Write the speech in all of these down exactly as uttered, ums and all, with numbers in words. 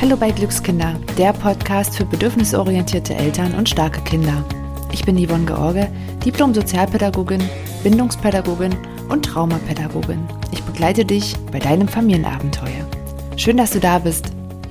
Hallo bei Glückskinder, der Podcast für bedürfnisorientierte Eltern und starke Kinder. Ich bin Yvonne George, Diplom-Sozialpädagogin, Bindungspädagogin und Traumapädagogin. Ich begleite dich bei deinem Familienabenteuer. Schön, dass du da bist.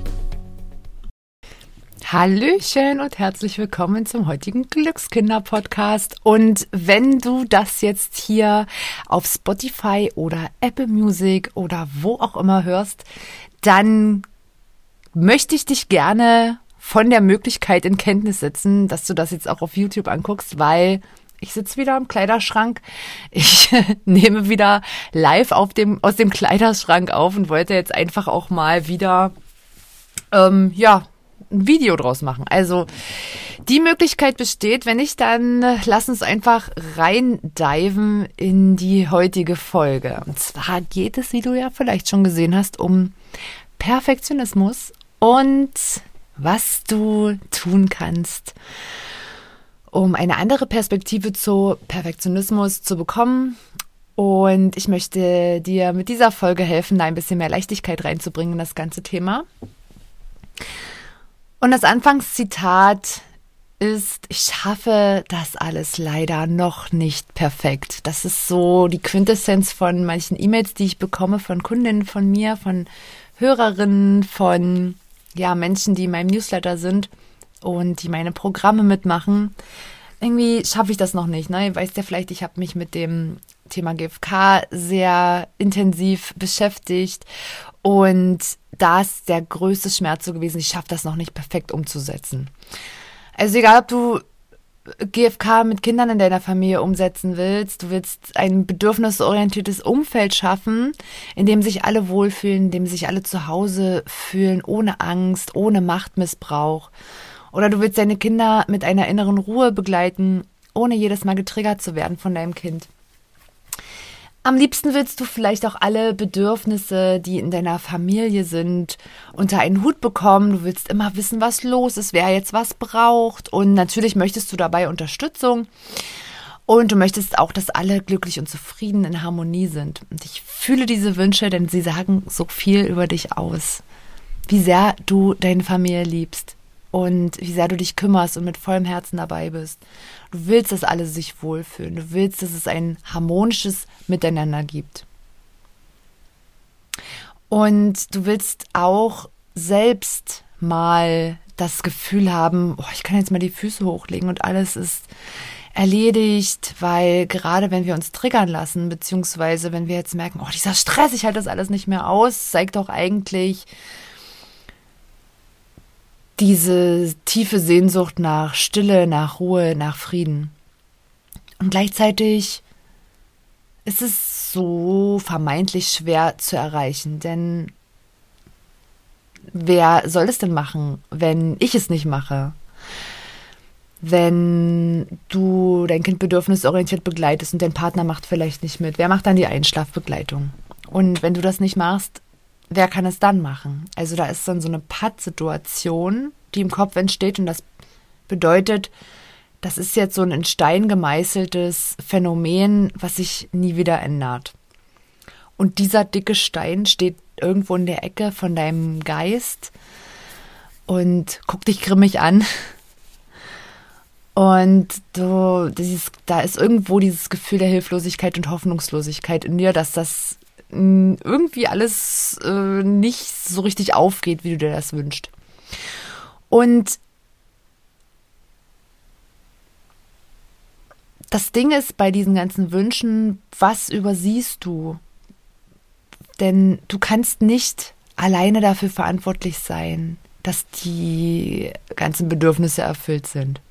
Hallöchen und herzlich willkommen zum heutigen Glückskinder-Podcast. Und wenn du das jetzt hier auf Spotify oder Apple Music oder wo auch immer hörst, dann möchte ich dich gerne von der Möglichkeit in Kenntnis setzen, dass du das jetzt auch auf YouTube anguckst, weil ich sitze wieder im Kleiderschrank. Ich nehme wieder live auf dem, aus dem Kleiderschrank auf und wollte jetzt einfach auch mal wieder, ähm, ja, ein Video draus machen. Also die Möglichkeit besteht, wenn nicht, dann lass uns einfach reindiven in die heutige Folge. Und zwar geht es, wie du ja vielleicht schon gesehen hast, um Perfektionismus und was du tun kannst, um eine andere Perspektive zu Perfektionismus zu bekommen. Und ich möchte dir mit dieser Folge helfen, da ein bisschen mehr Leichtigkeit reinzubringen in das ganze Thema. Und das Anfangszitat ist: Ich schaffe das alles leider noch nicht perfekt. Das ist so die Quintessenz von manchen E-Mails, die ich bekomme von Kundinnen von mir, von Hörerinnen, von ja Menschen, die in meinem Newsletter sind und die meine Programme mitmachen. Irgendwie schaffe ich das noch nicht. Ne? Ihr weißt ja vielleicht, ich habe mich mit dem Thema G F K sehr intensiv beschäftigt und da ist der größte Schmerz so gewesen, ich schaffe das noch nicht perfekt umzusetzen. Also egal, ob du G F K mit Kindern in deiner Familie umsetzen willst, du willst ein bedürfnisorientiertes Umfeld schaffen, in dem sich alle wohlfühlen, in dem sich alle zu Hause fühlen, ohne Angst, ohne Machtmissbrauch. Oder du willst deine Kinder mit einer inneren Ruhe begleiten, ohne jedes Mal getriggert zu werden von deinem Kind. Am liebsten willst du vielleicht auch alle Bedürfnisse, die in deiner Familie sind, unter einen Hut bekommen. Du willst immer wissen, was los ist, wer jetzt was braucht. Und natürlich möchtest du dabei Unterstützung. Und du möchtest auch, dass alle glücklich und zufrieden in Harmonie sind. Und ich fühle diese Wünsche, denn sie sagen so viel über dich aus. Wie sehr du deine Familie liebst und wie sehr du dich kümmerst und mit vollem Herzen dabei bist. Du willst, dass alle sich wohlfühlen. Du willst, dass es ein harmonisches Miteinander gibt. Und du willst auch selbst mal das Gefühl haben, oh, ich kann jetzt mal die Füße hochlegen und alles ist erledigt, weil gerade wenn wir uns triggern lassen, beziehungsweise wenn wir jetzt merken, oh, dieser Stress, ich halte das alles nicht mehr aus, zeigt doch eigentlich diese tiefe Sehnsucht nach Stille, nach Ruhe, nach Frieden. Und gleichzeitig ist es so vermeintlich schwer zu erreichen, denn wer soll es denn machen, wenn ich es nicht mache? Wenn du dein Kind bedürfnisorientiert begleitest und dein Partner macht vielleicht nicht mit, wer macht dann die Einschlafbegleitung? Und wenn du das nicht machst, wer kann es dann machen? Also da ist dann so eine Pattsituation, die im Kopf entsteht und das bedeutet, das ist jetzt so ein in Stein gemeißeltes Phänomen, was sich nie wieder ändert. Und dieser dicke Stein steht irgendwo in der Ecke von deinem Geist und guckt dich grimmig an. Und du, dieses, da ist irgendwo dieses Gefühl der Hilflosigkeit und Hoffnungslosigkeit in dir, dass das irgendwie alles äh, nicht so richtig aufgeht, wie du dir das wünschst. Und das Ding ist bei diesen ganzen Wünschen, was übersiehst du? Denn du kannst nicht alleine dafür verantwortlich sein, dass die ganzen Bedürfnisse erfüllt sind.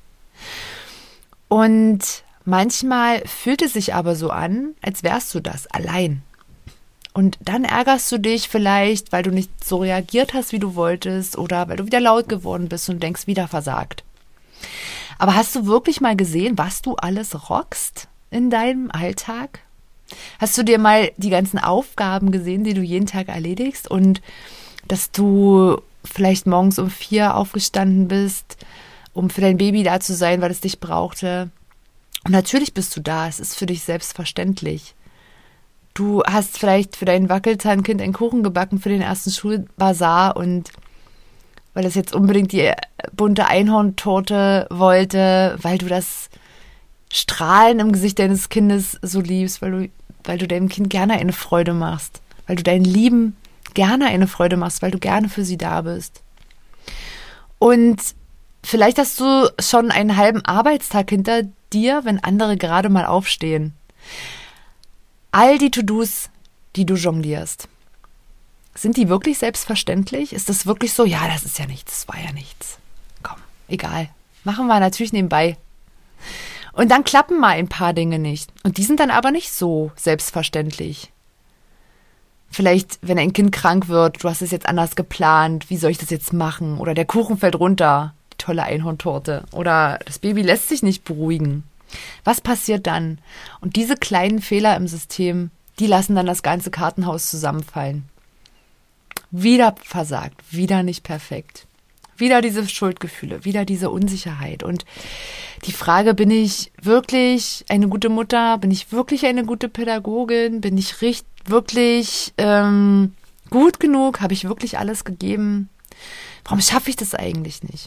Und manchmal fühlt es sich aber so an, als wärst du das allein. Und dann ärgerst du dich vielleicht, weil du nicht so reagiert hast, wie du wolltest, oder weil du wieder laut geworden bist und denkst, wieder versagt. Aber hast du wirklich mal gesehen, was du alles rockst in deinem Alltag? Hast du dir mal die ganzen Aufgaben gesehen, die du jeden Tag erledigst und dass du vielleicht morgens um vier aufgestanden bist, um für dein Baby da zu sein, weil es dich brauchte? Und natürlich bist du da, es ist für dich selbstverständlich. Du hast vielleicht für dein Wackelzahnkind einen Kuchen gebacken für den ersten Schulbazar und weil es jetzt unbedingt die bunte Einhorntorte wollte, weil du das Strahlen im Gesicht deines Kindes so liebst, weil du, weil du deinem Kind gerne eine Freude machst, weil du deinen Lieben gerne eine Freude machst, weil du gerne für sie da bist. Und vielleicht hast du schon einen halben Arbeitstag hinter dir, wenn andere gerade mal aufstehen. All die To-Dos, die du jonglierst, sind die wirklich selbstverständlich? Ist das wirklich so? Ja, das ist ja nichts, das war ja nichts. Komm, egal. Machen wir natürlich nebenbei. Und dann klappen mal ein paar Dinge nicht. Und die sind dann aber nicht so selbstverständlich. Vielleicht, wenn ein Kind krank wird, du hast es jetzt anders geplant, wie soll ich das jetzt machen? Oder der Kuchen fällt runter, die tolle Einhorntorte. Oder das Baby lässt sich nicht beruhigen. Was passiert dann? Und diese kleinen Fehler im System, die lassen dann das ganze Kartenhaus zusammenfallen. Wieder versagt, wieder nicht perfekt. Wieder diese Schuldgefühle, wieder diese Unsicherheit. Und die Frage, bin ich wirklich eine gute Mutter? Bin ich wirklich eine gute Pädagogin? Bin ich richtig, wirklich ähm, gut genug? Habe ich wirklich alles gegeben? Warum schaffe ich das eigentlich nicht?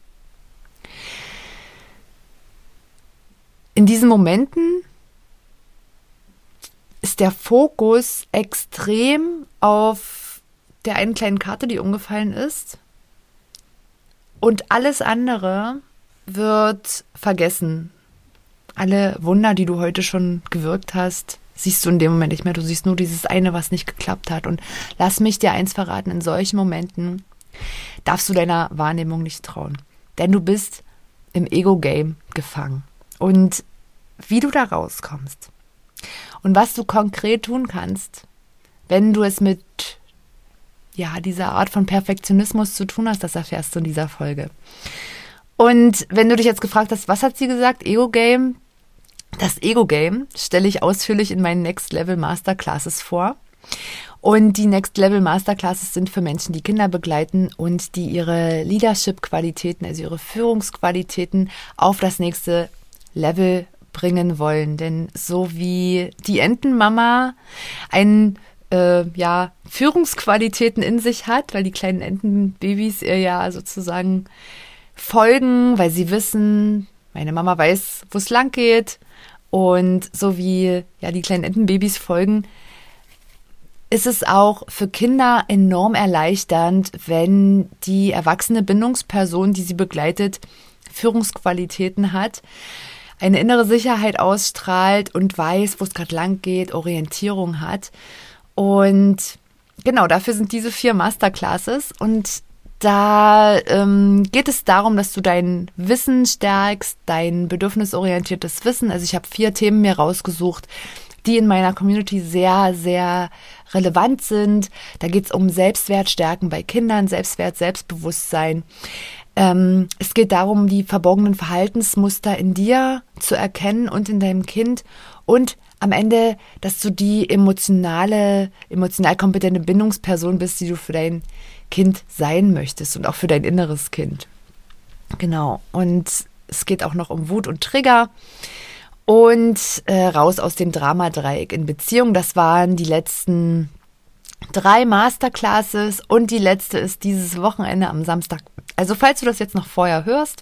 In diesen Momenten ist der Fokus extrem auf der einen kleinen Karte, die umgefallen ist. Und alles andere wird vergessen. Alle Wunder, die du heute schon gewirkt hast, siehst du in dem Moment nicht mehr. Du siehst nur dieses eine, was nicht geklappt hat. Und lass mich dir eins verraten, in solchen Momenten darfst du deiner Wahrnehmung nicht trauen. Denn du bist im Ego-Game gefangen. Und wie du da rauskommst und was du konkret tun kannst, wenn du es mit ja, dieser Art von Perfektionismus zu tun hast, das erfährst du in dieser Folge. Und wenn du dich jetzt gefragt hast, was hat sie gesagt? Ego-Game? Das Ego-Game stelle ich ausführlich in meinen Next Level Masterclasses vor. Und die Next Level Masterclasses sind für Menschen, die Kinder begleiten und die ihre Leadership-Qualitäten, also ihre Führungsqualitäten auf das nächste Level bringen wollen. Denn so wie die Entenmama einen Äh, ja, Führungsqualitäten in sich hat, weil die kleinen Entenbabys ihr ja sozusagen folgen, weil sie wissen, meine Mama weiß, wo es lang geht. Und so wie ja die kleinen Entenbabys folgen, ist es auch für Kinder enorm erleichternd, wenn die erwachsene Bindungsperson, die sie begleitet, Führungsqualitäten hat, eine innere Sicherheit ausstrahlt und weiß, wo es gerade lang geht, Orientierung hat. Und genau, dafür sind diese vier Masterclasses. Und da ähm, geht es darum, dass du dein Wissen stärkst, dein bedürfnisorientiertes Wissen. Also ich habe vier Themen mir rausgesucht, die in meiner Community sehr, sehr relevant sind. Da geht es um Selbstwertstärken bei Kindern, Selbstwert, Selbstbewusstsein. Ähm, es geht darum, die verborgenen Verhaltensmuster in dir zu erkennen und in deinem Kind und am Ende, dass du die emotionale, emotional kompetente Bindungsperson bist, die du für dein Kind sein möchtest und auch für dein inneres Kind. Genau. Und es geht auch noch um Wut und Trigger und äh, raus aus dem Dramadreieck in Beziehung. Das waren die letzten drei Masterclasses und die letzte ist dieses Wochenende am Samstag. Also falls du das jetzt noch vorher hörst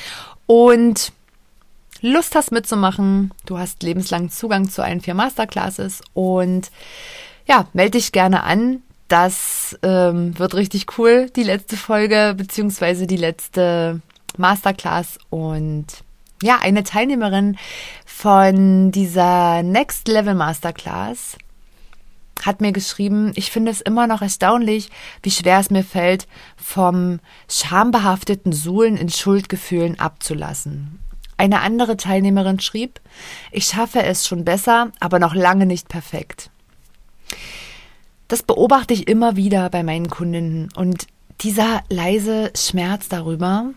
und Lust hast mitzumachen, du hast lebenslangen Zugang zu allen vier Masterclasses und ja, melde dich gerne an. Das ähm, wird richtig cool, die letzte Folge beziehungsweise die letzte Masterclass. Und ja, eine Teilnehmerin von dieser Next Level Masterclass hat mir geschrieben, ich finde es immer noch erstaunlich, wie schwer es mir fällt, vom schambehafteten Suhlen in Schuldgefühlen abzulassen. Eine andere Teilnehmerin schrieb, ich schaffe es schon besser, aber noch lange nicht perfekt. Das beobachte ich immer wieder bei meinen Kundinnen und dieser leise Schmerz darüber,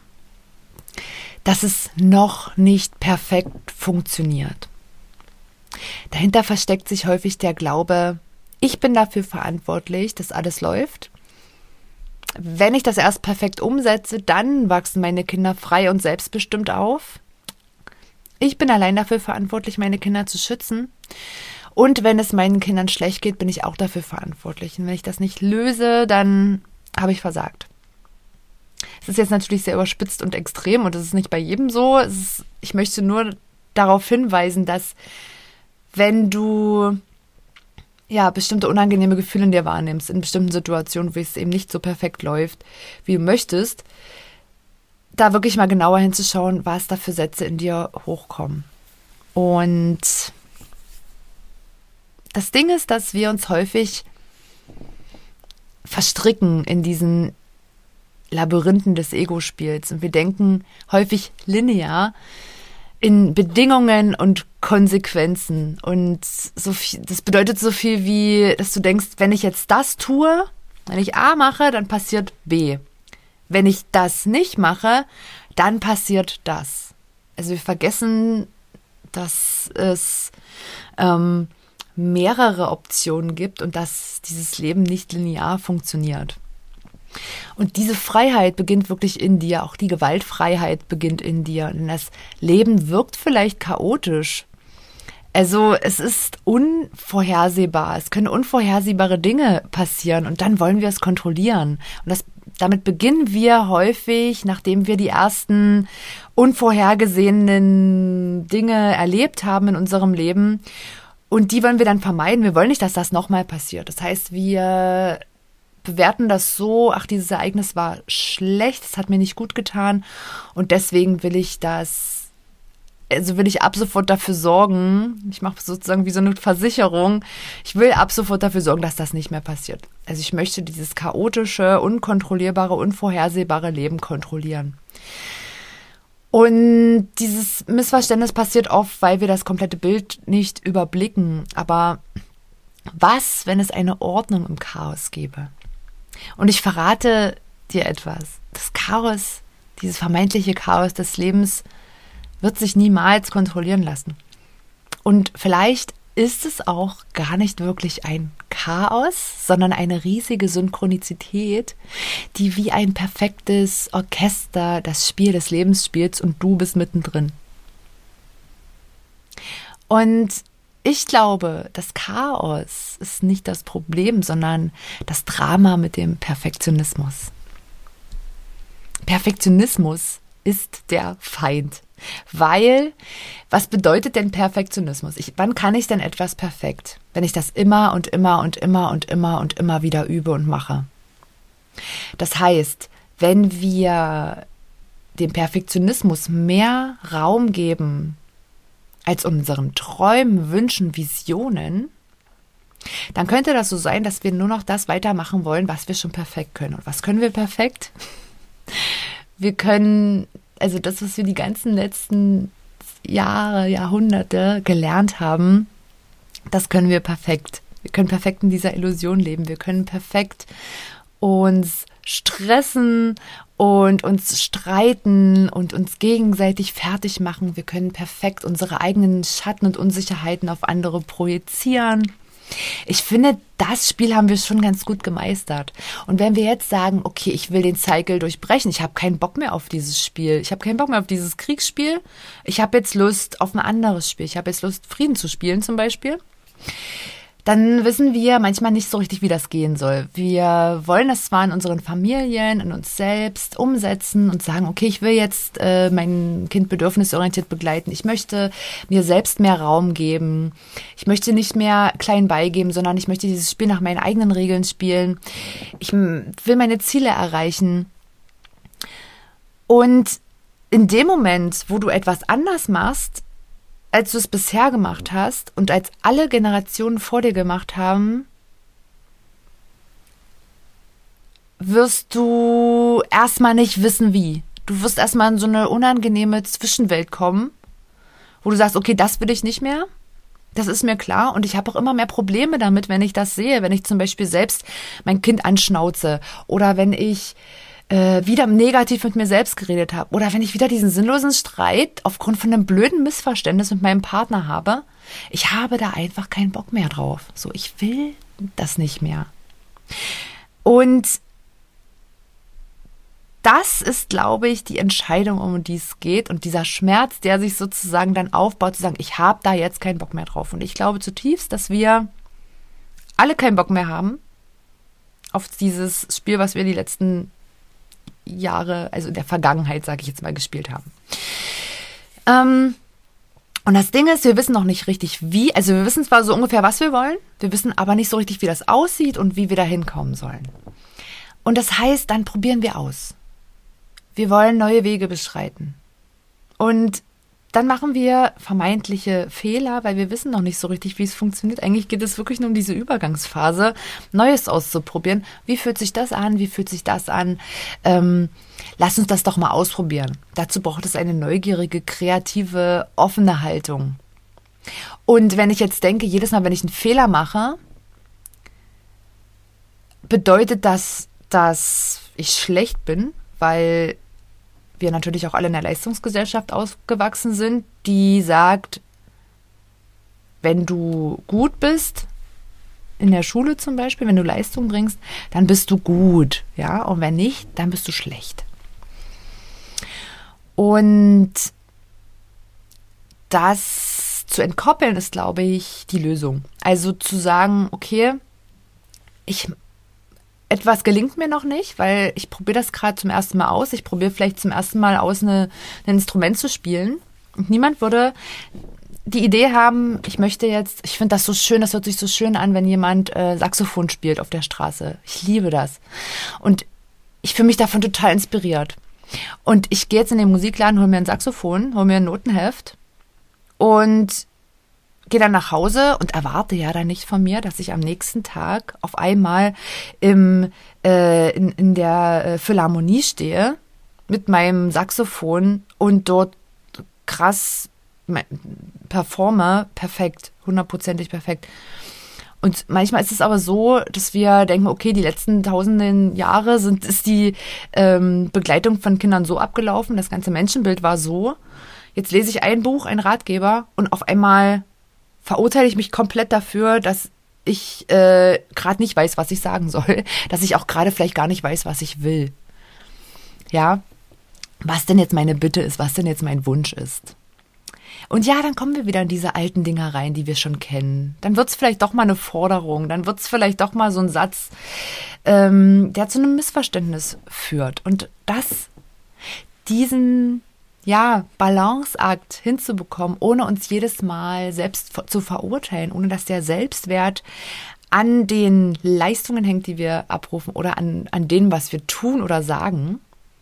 dass es noch nicht perfekt funktioniert. Dahinter versteckt sich häufig der Glaube, ich bin dafür verantwortlich, dass alles läuft. Wenn ich das erst perfekt umsetze, dann wachsen meine Kinder frei und selbstbestimmt auf. Ich bin allein dafür verantwortlich, meine Kinder zu schützen. Und wenn es meinen Kindern schlecht geht, bin ich auch dafür verantwortlich. Und wenn ich das nicht löse, dann habe ich versagt. Es ist jetzt natürlich sehr überspitzt und extrem und das ist nicht bei jedem so. Es ist, ich möchte nur darauf hinweisen, dass wenn du ja bestimmte unangenehme Gefühle in dir wahrnimmst, in bestimmten Situationen, wo es eben nicht so perfekt läuft, wie du möchtest, da wirklich mal genauer hinzuschauen, was da für Sätze in dir hochkommen. Und das Ding ist, dass wir uns häufig verstricken in diesen Labyrinthen des Ego-Spiels und wir denken häufig linear in Bedingungen und Konsequenzen und so viel, das bedeutet so viel wie, dass du denkst, wenn ich jetzt das tue, wenn ich A mache, dann passiert B. Wenn ich das nicht mache, dann passiert das. Also wir vergessen, dass es ähm, mehrere Optionen gibt und dass dieses Leben nicht linear funktioniert. Und diese Freiheit beginnt wirklich in dir, auch die Gewaltfreiheit beginnt in dir. Denn das Leben wirkt vielleicht chaotisch. Also es ist unvorhersehbar, es können unvorhersehbare Dinge passieren und dann wollen wir es kontrollieren. Und das, damit beginnen wir häufig, nachdem wir die ersten unvorhergesehenen Dinge erlebt haben in unserem Leben. Und die wollen wir dann vermeiden. Wir wollen nicht, dass das nochmal passiert. Das heißt, wir bewerten das so, ach, dieses Ereignis war schlecht, es hat mir nicht gut getan und deswegen will ich das, also will ich ab sofort dafür sorgen, ich mache sozusagen wie so eine Versicherung, ich will ab sofort dafür sorgen, dass das nicht mehr passiert. Also ich möchte dieses chaotische, unkontrollierbare, unvorhersehbare Leben kontrollieren. Und dieses Missverständnis passiert oft, weil wir das komplette Bild nicht überblicken. Aber was, wenn es eine Ordnung im Chaos gäbe? Und ich verrate dir etwas. Das Chaos, dieses vermeintliche Chaos des Lebens wird sich niemals kontrollieren lassen. Und vielleicht ist es auch gar nicht wirklich ein Chaos, sondern eine riesige Synchronizität, die wie ein perfektes Orchester das Spiel des Lebens spielt und du bist mittendrin. Und ich glaube, das Chaos ist nicht das Problem, sondern das Drama mit dem Perfektionismus. Perfektionismus ist der Feind. Weil, was bedeutet denn Perfektionismus? Ich, wann kann ich denn etwas perfekt? Wenn ich das immer und immer und immer und immer und immer wieder übe und mache. Das heißt, wenn wir dem Perfektionismus mehr Raum geben als unseren Träumen, Wünschen, Visionen, dann könnte das so sein, dass wir nur noch das weitermachen wollen, was wir schon perfekt können. Und was können wir perfekt? Wir können, also das, was wir die ganzen letzten Jahre, Jahrhunderte gelernt haben, das können wir perfekt. Wir können perfekt in dieser Illusion leben. Wir können perfekt uns stressen und uns streiten und uns gegenseitig fertig machen. Wir können perfekt unsere eigenen Schatten und Unsicherheiten auf andere projizieren. Ich finde, das Spiel haben wir schon ganz gut gemeistert. Und wenn wir jetzt sagen, okay, ich will den Cycle durchbrechen, ich habe keinen Bock mehr auf dieses Spiel, ich habe keinen Bock mehr auf dieses Kriegsspiel, ich habe jetzt Lust auf ein anderes Spiel, ich habe jetzt Lust, Frieden zu spielen zum Beispiel, dann wissen wir manchmal nicht so richtig, wie das gehen soll. Wir wollen das zwar in unseren Familien, in uns selbst umsetzen und sagen, okay, ich will jetzt äh, mein Kind bedürfnisorientiert begleiten. Ich möchte mir selbst mehr Raum geben. Ich möchte nicht mehr klein beigeben, sondern ich möchte dieses Spiel nach meinen eigenen Regeln spielen. Ich will meine Ziele erreichen. Und in dem Moment, wo du etwas anders machst, als du es bisher gemacht hast und als alle Generationen vor dir gemacht haben, wirst du erstmal nicht wissen, wie. Du wirst erstmal in so eine unangenehme Zwischenwelt kommen, wo du sagst, okay, das will ich nicht mehr. Das ist mir klar. Und ich habe auch immer mehr Probleme damit, wenn ich das sehe. Wenn ich zum Beispiel selbst mein Kind anschnauze oder wenn ich wieder negativ mit mir selbst geredet habe oder wenn ich wieder diesen sinnlosen Streit aufgrund von einem blöden Missverständnis mit meinem Partner habe, ich habe da einfach keinen Bock mehr drauf. So, ich will das nicht mehr. Und das ist, glaube ich, die Entscheidung, um die es geht und dieser Schmerz, der sich sozusagen dann aufbaut, zu sagen, ich habe da jetzt keinen Bock mehr drauf. Und ich glaube zutiefst, dass wir alle keinen Bock mehr haben auf dieses Spiel, was wir die letzten Jahre, also in der Vergangenheit, sage ich jetzt mal, gespielt haben. Ähm, und das Ding ist, wir wissen noch nicht richtig wie, also wir wissen zwar so ungefähr, was wir wollen, wir wissen aber nicht so richtig, wie das aussieht und wie wir da hinkommen sollen. Und das heißt, dann probieren wir aus. Wir wollen neue Wege beschreiten. Und dann machen wir vermeintliche Fehler, weil wir wissen noch nicht so richtig, wie es funktioniert. Eigentlich geht es wirklich nur um diese Übergangsphase, Neues auszuprobieren. Wie fühlt sich das an? Wie fühlt sich das an? Ähm, lass uns das doch mal ausprobieren. Dazu braucht es eine neugierige, kreative, offene Haltung. Und wenn ich jetzt denke, jedes Mal, wenn ich einen Fehler mache, bedeutet das, dass ich schlecht bin, weil wir natürlich auch alle in einer Leistungsgesellschaft aufgewachsen sind, die sagt, wenn du gut bist, in der Schule zum Beispiel, wenn du Leistung bringst, dann bist du gut, ja, und wenn nicht, dann bist du schlecht. Und das zu entkoppeln ist, glaube ich, die Lösung. Also zu sagen, okay, ich Etwas gelingt mir noch nicht, weil ich probiere das gerade zum ersten Mal aus. Ich probiere vielleicht zum ersten Mal aus, eine, ein Instrument zu spielen. Und niemand würde die Idee haben, ich möchte jetzt, ich finde das so schön, das hört sich so schön an, wenn jemand äh, Saxophon spielt auf der Straße. Ich liebe das. Und ich fühle mich davon total inspiriert. Und ich gehe jetzt in den Musikladen, hole mir ein Saxophon, hole mir ein Notenheft und gehe dann nach Hause und erwarte ja dann nicht von mir, dass ich am nächsten Tag auf einmal im, äh, in, in der äh, Philharmonie stehe mit meinem Saxophon und dort krass performe, perfekt, hundertprozentig perfekt. Und manchmal ist es aber so, dass wir denken, okay, die letzten tausenden Jahre sind, ist die ähm, Begleitung von Kindern so abgelaufen, das ganze Menschenbild war so. Jetzt lese ich ein Buch, einen Ratgeber und auf einmal verurteile ich mich komplett dafür, dass ich äh, gerade nicht weiß, was ich sagen soll, dass ich auch gerade vielleicht gar nicht weiß, was ich will. Ja, was denn jetzt meine Bitte ist, was denn jetzt mein Wunsch ist. Und ja, dann kommen wir wieder in diese alten Dinger rein, die wir schon kennen. Dann wird es vielleicht doch mal eine Forderung, dann wird es vielleicht doch mal so ein Satz, ähm, der zu einem Missverständnis führt. Und das, diesen ja, Balanceakt hinzubekommen, ohne uns jedes Mal selbst zu verurteilen, ohne dass der Selbstwert an den Leistungen hängt, die wir abrufen oder an, an dem, was wir tun oder sagen.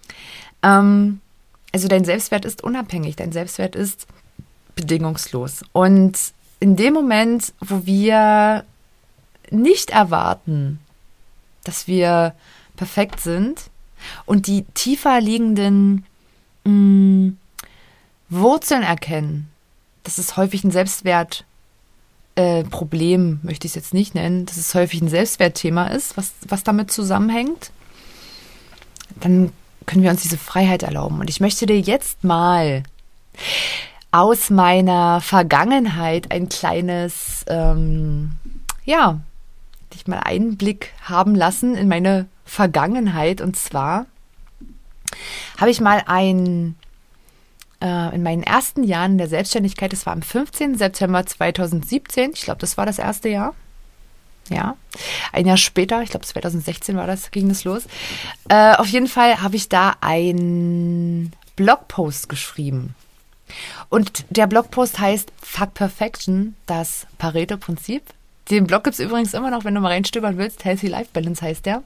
Ähm, also dein Selbstwert ist unabhängig, dein Selbstwert ist bedingungslos. Und in dem Moment, wo wir nicht erwarten, dass wir perfekt sind und die tiefer liegenden mh, Wurzeln erkennen, das ist häufig ein Selbstwertproblem, äh, Problem, möchte ich es jetzt nicht nennen, dass es häufig ein Selbstwertthema ist, was, was damit zusammenhängt, dann können wir uns diese Freiheit erlauben. Und ich möchte dir jetzt mal aus meiner Vergangenheit ein kleines, ähm, ja, dich mal Einblick haben lassen in meine Vergangenheit. Und zwar habe ich mal ein, äh, in meinen ersten Jahren der Selbstständigkeit, das war am fünfzehnten September zweitausendsiebzehn, ich glaube, das war das erste Jahr. Ja, ein Jahr später, ich glaube zweitausendsechzehn war das, ging das los. Äh, auf jeden Fall habe ich da einen Blogpost geschrieben. Und der Blogpost heißt Fuck Perfection, das Pareto-Prinzip. Den Blog gibt es übrigens immer noch, wenn du mal reinstöbern willst. Healthy Life Balance heißt der.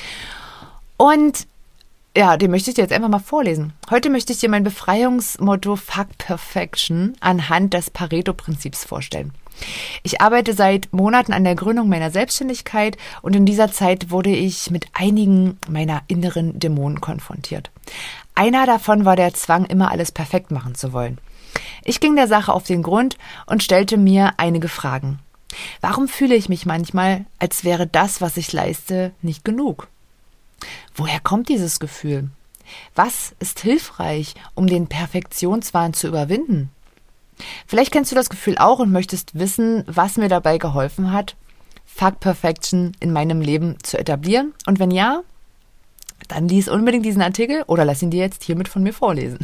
Und ja, den möchte ich dir jetzt einfach mal vorlesen. Heute möchte ich dir mein Befreiungsmotto Fuck Perfection anhand des Pareto-Prinzips vorstellen. Ich arbeite seit Monaten an der Gründung meiner Selbstständigkeit und in dieser Zeit wurde ich mit einigen meiner inneren Dämonen konfrontiert. Einer davon war der Zwang, immer alles perfekt machen zu wollen. Ich ging der Sache auf den Grund und stellte mir einige Fragen. Warum fühle ich mich manchmal, als wäre das, was ich leiste, nicht genug? Woher kommt dieses Gefühl? Was ist hilfreich, um den Perfektionswahn zu überwinden? Vielleicht kennst du das Gefühl auch und möchtest wissen, was mir dabei geholfen hat, Fuck Perfection in meinem Leben zu etablieren. Und wenn ja, dann lies unbedingt diesen Artikel oder lass ihn dir jetzt hiermit von mir vorlesen.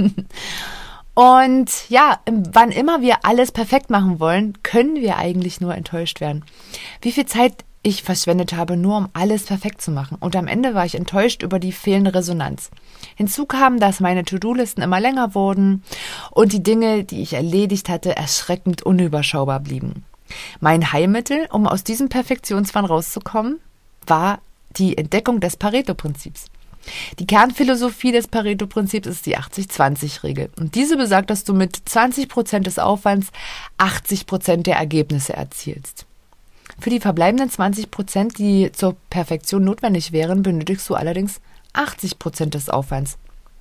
Und ja, wann immer wir alles perfekt machen wollen, können wir eigentlich nur enttäuscht werden. Wie viel Zeit ich verschwendet habe, nur um alles perfekt zu machen. Und am Ende war ich enttäuscht über die fehlende Resonanz. Hinzu kam, dass meine To-Do-Listen immer länger wurden und die Dinge, die ich erledigt hatte, erschreckend unüberschaubar blieben. Mein Heilmittel, um aus diesem Perfektionswahn rauszukommen, war die Entdeckung des Pareto-Prinzips. Die Kernphilosophie des Pareto-Prinzips ist die achtzig zwanzig Regel. Und diese besagt, dass du mit zwanzig Prozent des Aufwands achtzig Prozent der Ergebnisse erzielst. Für die verbleibenden zwanzig Prozent, die zur Perfektion notwendig wären, benötigst du allerdings achtzig Prozent des Aufwands.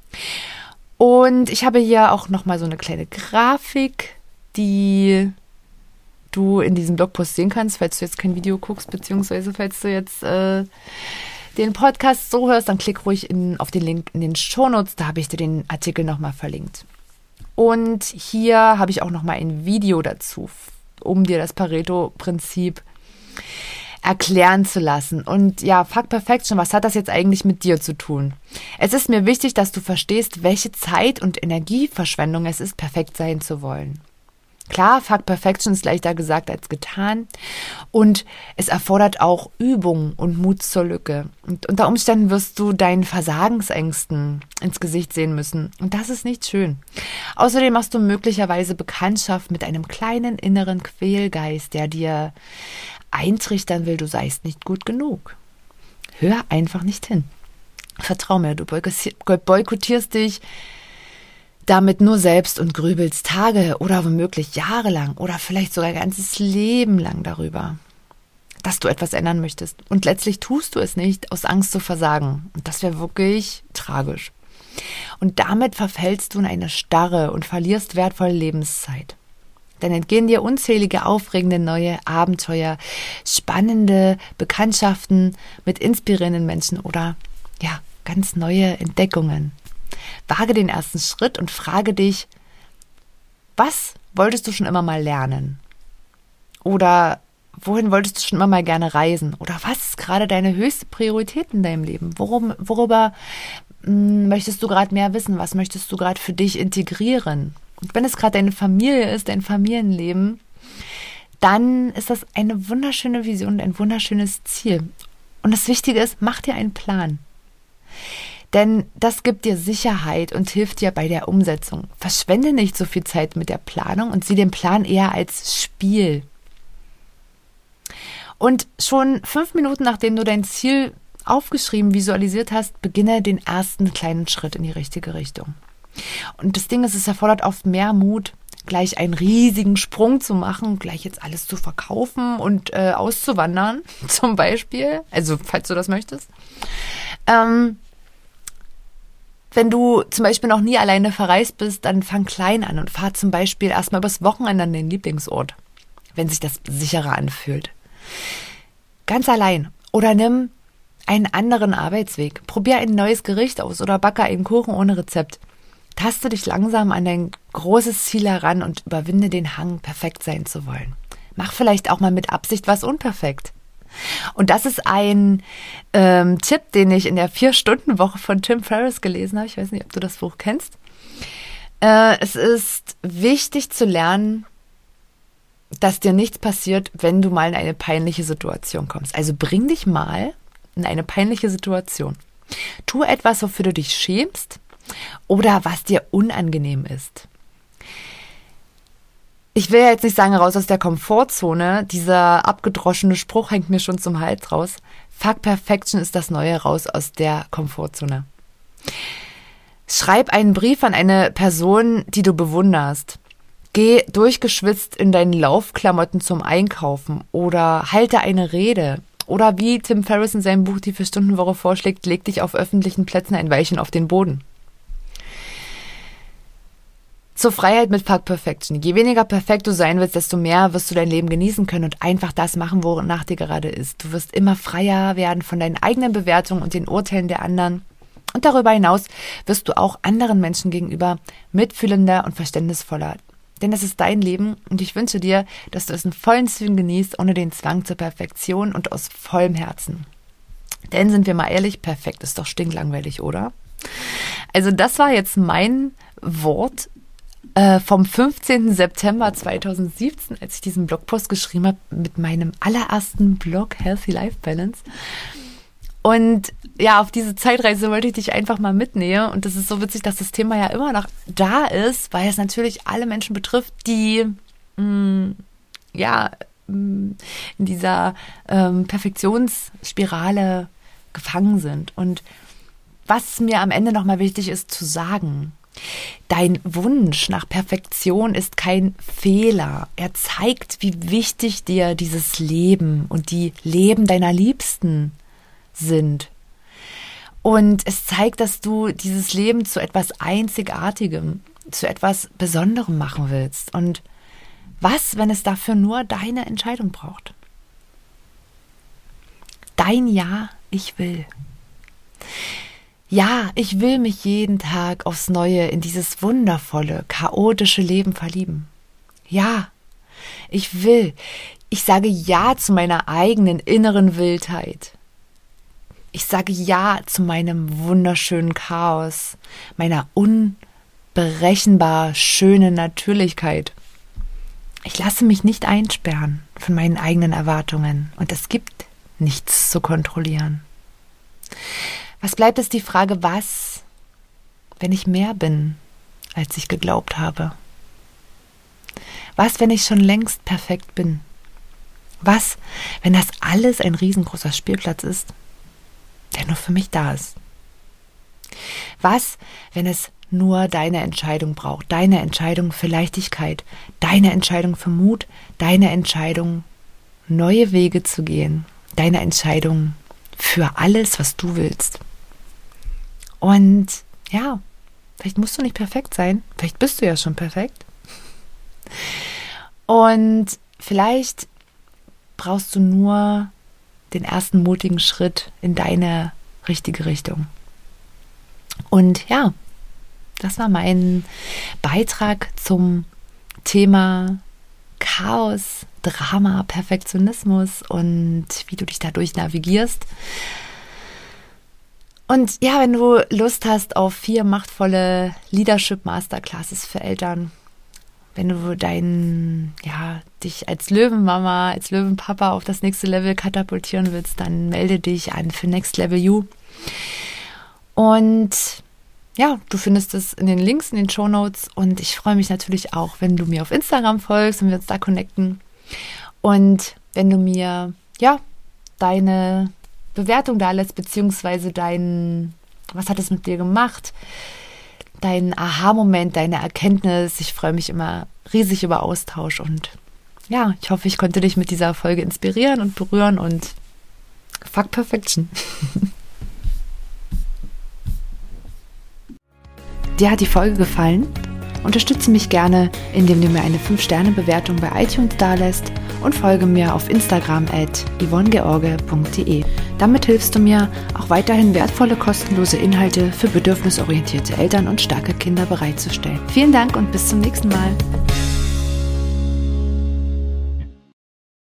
Und ich habe hier auch nochmal so eine kleine Grafik, die du in diesem Blogpost sehen kannst, falls du jetzt kein Video guckst, beziehungsweise falls du jetzt äh, den Podcast so hörst, dann klick ruhig in, auf den Link in den Shownotes, da habe ich dir den Artikel nochmal verlinkt. Und hier habe ich auch nochmal ein Video dazu, um dir das Pareto-Prinzip erklären zu lassen. Und ja, Fuck Perfection, was hat das jetzt eigentlich mit dir zu tun? Es ist mir wichtig, dass du verstehst, welche Zeit- und Energieverschwendung es ist, perfekt sein zu wollen. Klar, Fuck Perfection ist leichter gesagt als getan und es erfordert auch Übung und Mut zur Lücke. Und unter Umständen wirst du deinen Versagensängsten ins Gesicht sehen müssen und das ist nicht schön. Außerdem machst du möglicherweise Bekanntschaft mit einem kleinen inneren Quälgeist, der dir eintrichtern will, du seist nicht gut genug. Hör einfach nicht hin. Vertrau mir, du boykottierst dich damit nur selbst und grübelst Tage oder womöglich jahrelang oder vielleicht sogar ein ganzes Leben lang darüber, dass du etwas ändern möchtest. Und letztlich tust du es nicht aus Angst zu versagen. Und das wäre wirklich tragisch. Und damit verfällst du in eine Starre und verlierst wertvolle Lebenszeit. Dann entgehen dir unzählige aufregende neue Abenteuer, spannende Bekanntschaften mit inspirierenden Menschen oder ja, ganz neue Entdeckungen. Wage den ersten Schritt und frage dich, was wolltest du schon immer mal lernen? Oder wohin wolltest du schon immer mal gerne reisen? Oder was ist gerade deine höchste Priorität in deinem Leben? Worum, worüber mh, möchtest du gerade mehr wissen? Was möchtest du gerade für dich integrieren? Und wenn es gerade deine Familie ist, dein Familienleben, dann ist das eine wunderschöne Vision, ein wunderschönes Ziel. Und das Wichtige ist, mach dir einen Plan. Denn das gibt dir Sicherheit und hilft dir bei der Umsetzung. Verschwende nicht so viel Zeit mit der Planung und sieh den Plan eher als Spiel. Und schon fünf Minuten, nachdem du dein Ziel aufgeschrieben, visualisiert hast, beginne den ersten kleinen Schritt in die richtige Richtung. Und das Ding ist, es erfordert oft mehr Mut, gleich einen riesigen Sprung zu machen, gleich jetzt alles zu verkaufen und äh, auszuwandern, zum Beispiel. Also, falls du das möchtest. Ähm, wenn du zum Beispiel noch nie alleine verreist bist, dann fang klein an und fahr zum Beispiel erstmal übers Wochenende an den Lieblingsort, wenn sich das sicherer anfühlt. Ganz allein. Oder nimm einen anderen Arbeitsweg. Probier ein neues Gericht aus oder backe einen Kuchen ohne Rezept. Taste dich langsam an dein großes Ziel heran und überwinde den Hang, perfekt sein zu wollen. Mach vielleicht auch mal mit Absicht was unperfekt. Und das ist ein ähm, Tipp, den ich in der Vier-Stunden-Woche von Tim Ferriss gelesen habe. Ich weiß nicht, ob du das Buch kennst. Äh, es ist wichtig zu lernen, dass dir nichts passiert, wenn du mal in eine peinliche Situation kommst. Also bring dich mal in eine peinliche Situation. Tu etwas, wofür du dich schämst oder was dir unangenehm ist. Ich will ja jetzt nicht sagen, raus aus der Komfortzone. Dieser abgedroschene Spruch hängt mir schon zum Hals raus. Fuck Perfection ist das Neue, raus aus der Komfortzone. Schreib einen Brief an eine Person, die du bewunderst. Geh durchgeschwitzt in deinen Laufklamotten zum Einkaufen oder halte eine Rede. Oder wie Tim Ferriss in seinem Buch Die Vier-Stunden-Woche vorschlägt, leg dich auf öffentlichen Plätzen ein Weilchen auf den Boden. Zur Freiheit mit Fuck Perfection. Je weniger perfekt du sein willst, desto mehr wirst du dein Leben genießen können und einfach das machen, wonach dir gerade ist. Du wirst immer freier werden von deinen eigenen Bewertungen und den Urteilen der anderen. Und darüber hinaus wirst du auch anderen Menschen gegenüber mitfühlender und verständnisvoller. Denn das ist dein Leben und ich wünsche dir, dass du es in vollen Zügen genießt, ohne den Zwang zur Perfektion und aus vollem Herzen. Denn sind wir mal ehrlich, perfekt ist doch stinklangweilig, oder? Also das war jetzt mein Wort äh, vom fünfzehnten September zweitausendsiebzehn, als ich diesen Blogpost geschrieben habe, mit meinem allerersten Blog Healthy Life Balance. Und ja, auf diese Zeitreise wollte ich dich einfach mal mitnehmen. Und das ist so witzig, dass das Thema ja immer noch da ist, weil es natürlich alle Menschen betrifft, die mh, ja mh, in dieser ähm, Perfektionsspirale gefangen sind. Und was mir am Ende nochmal wichtig ist zu sagen: Dein Wunsch nach Perfektion ist kein Fehler. Er zeigt, wie wichtig dir dieses Leben und die Leben deiner Liebsten sind. Und es zeigt, dass du dieses Leben zu etwas Einzigartigem, zu etwas Besonderem machen willst. Und was, wenn es dafür nur deine Entscheidung braucht? Dein Ja, ich will. Ja, ich will mich jeden Tag aufs Neue in dieses wundervolle, chaotische Leben verlieben. Ja, ich will. Ich sage Ja zu meiner eigenen inneren Wildheit. Ich sage Ja zu meinem wunderschönen Chaos, meiner unberechenbar schönen Natürlichkeit. Ich lasse mich nicht einsperren von meinen eigenen Erwartungen und es gibt nichts zu kontrollieren. Was bleibt, ist die Frage, was, wenn ich mehr bin, als ich geglaubt habe? Was, wenn ich schon längst perfekt bin? Was, wenn das alles ein riesengroßer Spielplatz ist, der nur für mich da ist? Was, wenn es nur deine Entscheidung braucht, deine Entscheidung für Leichtigkeit, deine Entscheidung für Mut, deine Entscheidung, neue Wege zu gehen, deine Entscheidung für alles, was du willst? Und ja, vielleicht musst du nicht perfekt sein, vielleicht bist du ja schon perfekt. Und vielleicht brauchst du nur den ersten mutigen Schritt in deine richtige Richtung. Und ja, das war mein Beitrag zum Thema Chaos, Drama, Perfektionismus und wie du dich dadurch navigierst. Und ja, wenn du Lust hast auf vier machtvolle Leadership Masterclasses für Eltern, wenn du dein, ja, dich als Löwenmama, als Löwenpapa auf das nächste Level katapultieren willst, dann melde dich an für Next Level You. Und ja, du findest es in den Links in den Shownotes und ich freue mich natürlich auch, wenn du mir auf Instagram folgst und wir uns da connecten. Und wenn du mir, ja, deine Bewertung da lässt, beziehungsweise dein, was hat es mit dir gemacht, dein Aha-Moment, deine Erkenntnis. Ich freue mich immer riesig über Austausch und ja, ich hoffe, ich konnte dich mit dieser Folge inspirieren und berühren und fuck Perfection. Dir hat die Folge gefallen? Unterstütze mich gerne, indem du mir eine fünf Sterne Bewertung bei iTunes dalässt und folge mir auf Instagram at yvonne george punkt de. Damit hilfst du mir, auch weiterhin wertvolle, kostenlose Inhalte für bedürfnisorientierte Eltern und starke Kinder bereitzustellen. Vielen Dank und bis zum nächsten Mal.